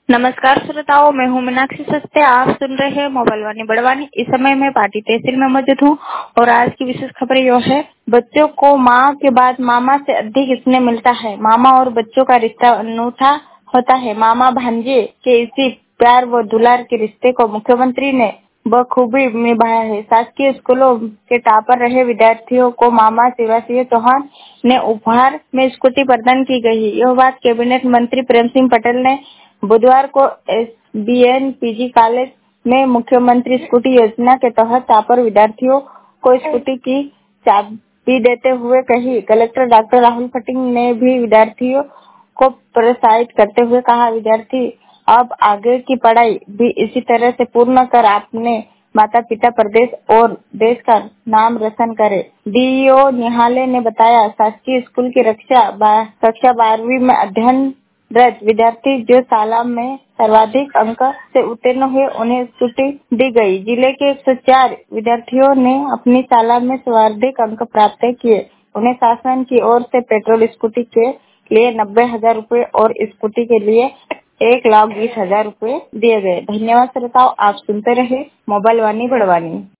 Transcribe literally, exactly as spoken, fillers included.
नमस्कार श्रोताओं, मैं हूँ मीनाक्षी सस्ते। आप सुन रहे हैं मोबाइल वाणी बड़वानी। इस समय मैं पाटी तहसील में मौजूद हूँ और आज की विशेष खबर यह है, बच्चों को माँ के बाद मामा से अधिक स्नेह मिलता है। मामा और बच्चों का रिश्ता अनूठा होता है। मामा भांजे के इसी प्यार व दुलार के रिश्ते को मुख्यमंत्री ने बखूबी निभाया है। शासकीय स्कूलों के टॉपर रहे विद्यार्थियों को मामा शिवराज चौहान ने उपहार में स्कूटी प्रदान की गई। यह बात कैबिनेट मंत्री प्रेम सिंह पटेल ने बुधवार को एसबीएन पीजी कॉलेज में मुख्यमंत्री स्कूटी योजना के तहत टॉपर विद्यार्थियों को स्कूटी की चाबी देते हुए कही। कलेक्टर डॉक्टर राहुल फटिंग ने भी विद्यार्थियों को प्रोत्साहित करते हुए कहा, विद्यार्थी अब आगे की पढ़ाई भी इसी तरह से पूर्ण कर अपने माता पिता, प्रदेश और देश का नाम रोशन करे। डीईओ निहाले ने बताया, शासकीय स्कूल की रक्षा कक्षा बारहवीं में अध्ययन रत विद्यार्थी जो शाला में सर्वाधिक अंक से उत्तीर्ण हुए, उन्हें स्कूटी दी गई। जिले के एक सौ चार विद्यार्थियों ने अपनी शाला में सर्वाधिक अंक प्राप्त किए। उन्हें शासन की ओर से पेट्रोल स्कूटी के लिए नब्बे हजार रूपए और स्कूटी के लिए एक लाख बीस हजार रूपए दिए गए। धन्यवाद श्रोताओं, आप सुनते रहे मोबाइल वाणी बड़वानी।